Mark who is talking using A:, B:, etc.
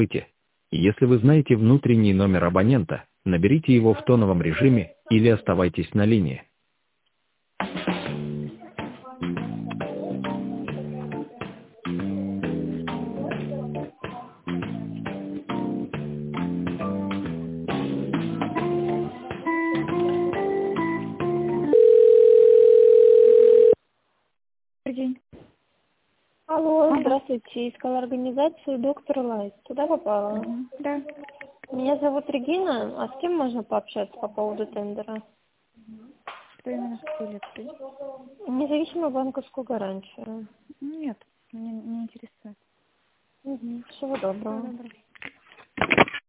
A: Если вы знаете внутренний номер абонента, наберите его в тоновом режиме или оставайтесь на линии.
B: Добрый день.
C: Алло,
B: Алло.
C: здравствуйте. Искала организацию «Доктор Лайт». Туда попала?
B: Да.
C: Меня зовут Регина. А с кем можно пообщаться по поводу тендера?
B: Что именно хотели обсудить?
C: Независимую банковскую гарантию.
B: Нет, мне не интересует.
C: Всего
B: Всего
C: доброго.
B: доброго.